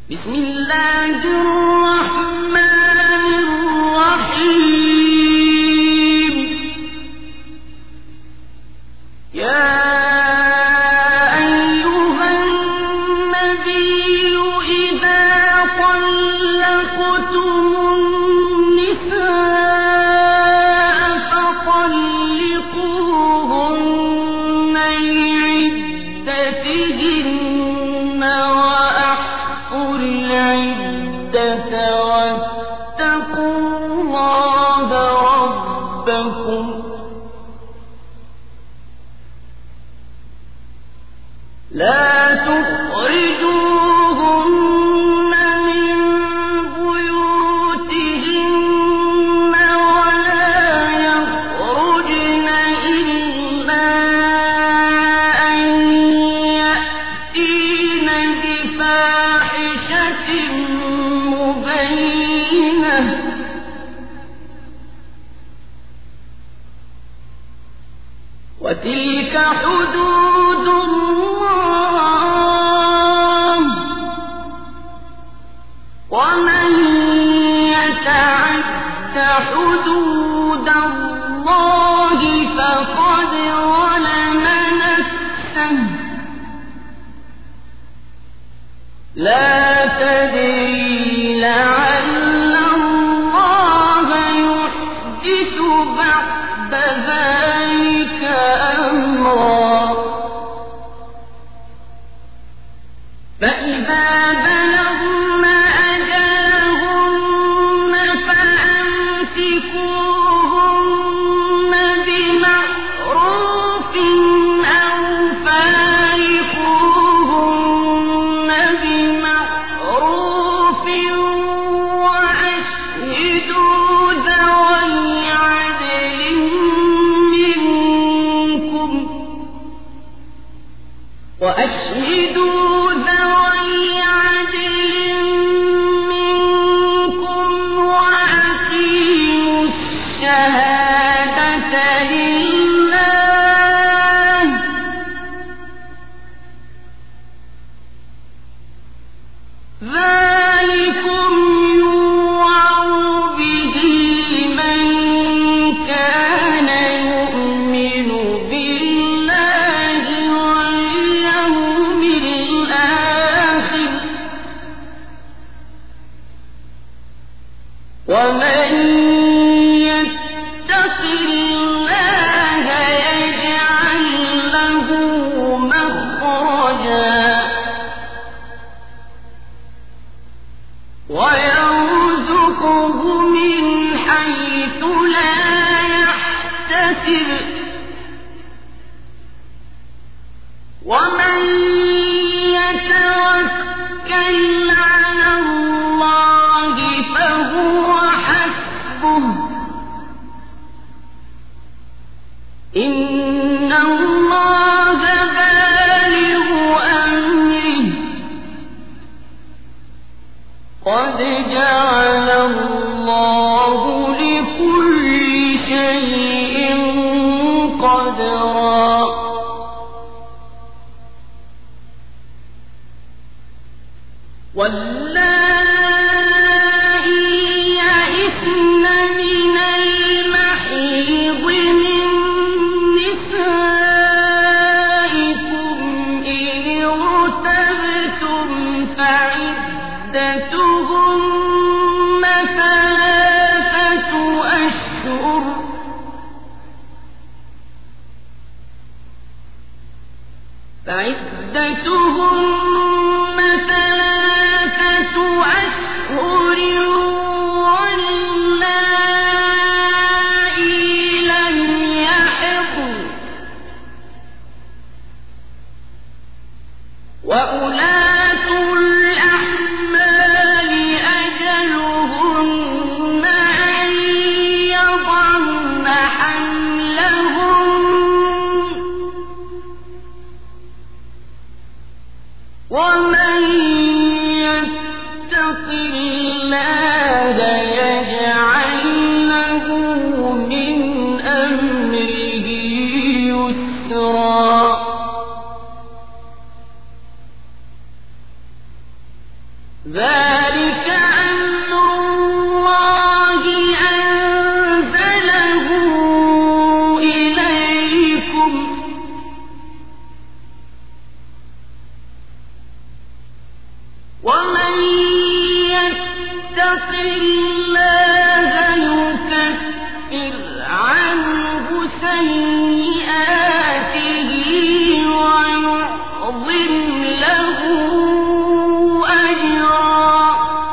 بسم الله الرحمن الرحيم. يا أيها النبي إذا طلقتم النساء فطلقوهن لعدتهن وأحصوا العدة واتقوا الله ربكم لا تخرجوهن من بيوتهن ولا يخرجن إلا أن يأتين بفاحشة مبينة وتلك حدود الله ومن يتعد حدود الله فقد ظلم نفسه لا تدري لعل الله يحدث بعد ذلك أمرا فإذا بلغن أجلهن فأمسكوهن بمعروف أو فارقوهن بمعروف وأشهدوا ذوي عدل منكم وأقيموا الشهادة لله ذلكم يوعظ به من كان يؤمن بالله واليوم الآخر ومن يتق الله يجعل له مخرجا ويرزقه من حيث لا يحتسب ومن يتوكل على الله فهو حسبه إن الله بالغ أمره قد جعل الله لكل شيء قدرا واللائي يئسن من المحيض من نسائكم إن ارتبتم فعدتهن ثلاثة أشهر واللائي لم يحضن وأولاة الأحمال أجلهن أن يضعن حملهن ذلك أمر الله أنزله إليكم ومن يتق الله يكفر عنه سيئاته ويعظم له أجرا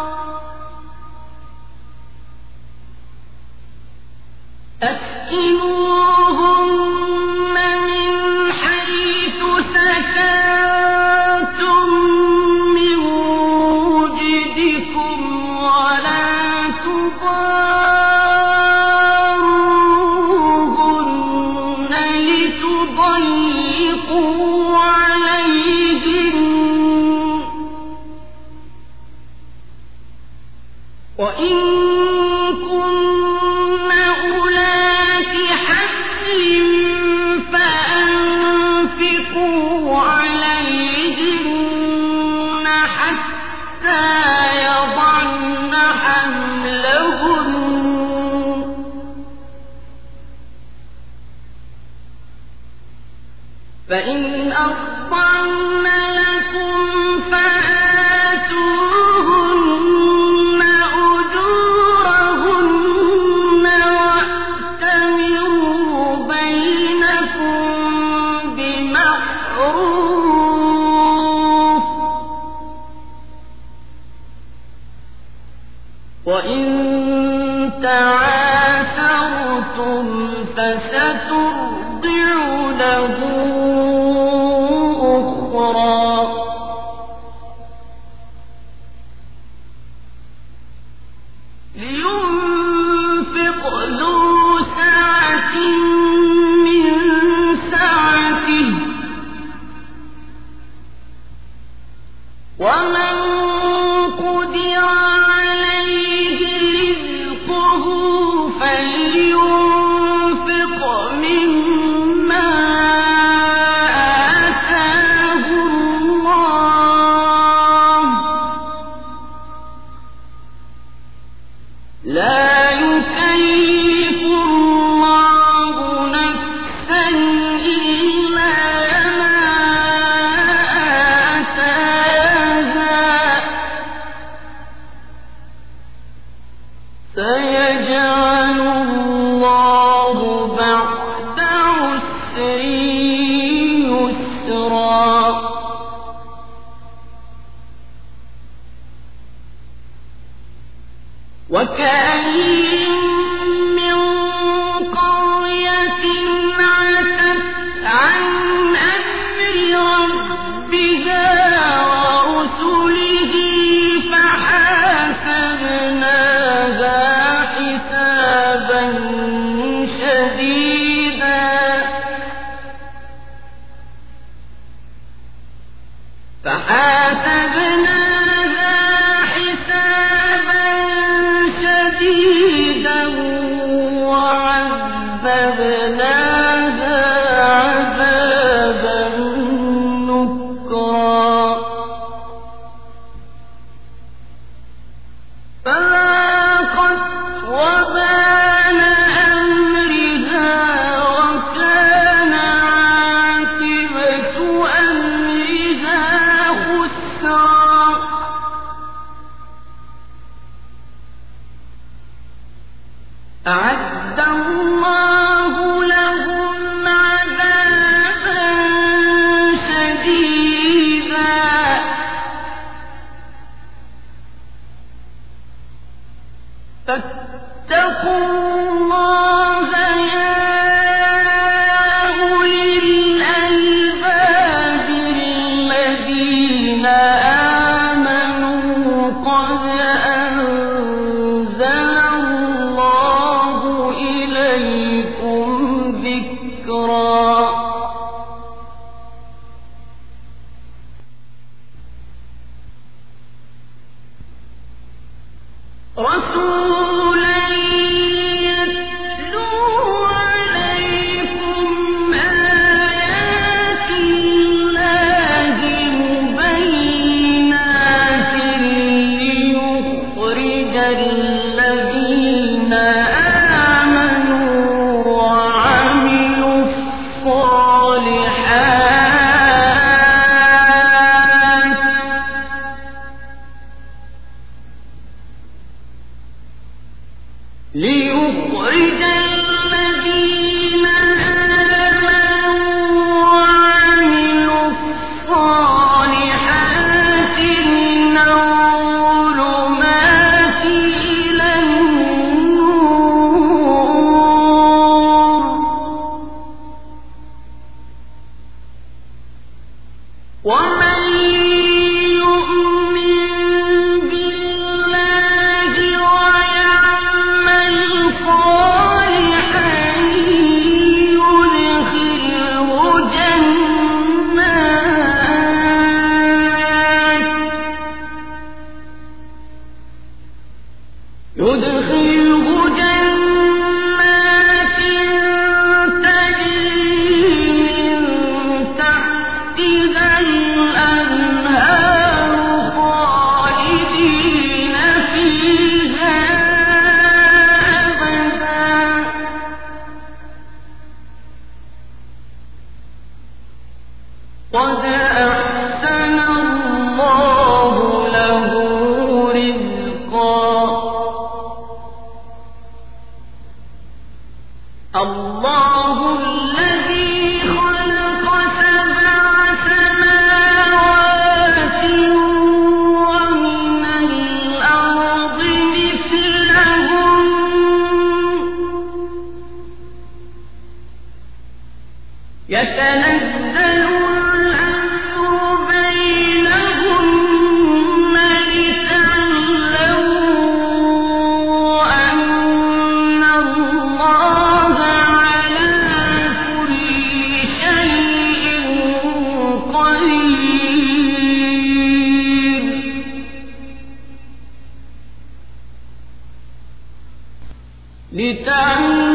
أسكنوهن من حيث سكنتم من وجدكم ولا تضاروهن لتضيقوا عليهن وإن كن أولات حمل فأنفقوا عليهن حتى يضعن حملهن فإن أرضعن لكم فآتوهن أجورهن واعتمروا بينكم بمعروف وإن تعاسرتم فسترضع له أخرى لينفق ذو سعة من سعته ومن قدر عليه رزقه فلينفق مما آتاه الله لا يكلف الله نفسا إلا ما آتاها سيجعل الله بعد عسر يسرا وكأين من قرية عتت عن أمر ربها ورسله فحاسبناها حسابا شديدا وعذبناها عذابا نكرا فذاقت وبال أمرها وكان عاقبة أمرها خسرا أعد الله لهم عذابا شديدا فاتقوا الله يا أولي الألباب الذين آمنوا قد أنزل الله إليكم ذكرا رسولا يتلو عليكم آيات الله مبينات ليخرج الذين آمنوا وعملوا الصالحات من الظلمات إلى النور ومن يدخله جنات تجري من تحتها الأنهار خالدين فيها أبدا قد أحسن الله له رزقا الله الذي خلق سبع سماوات ومن الأرض مثلهن يتنزل الأمر بينهن لتعلموا أن الله على كل شيء قدير لتعلموا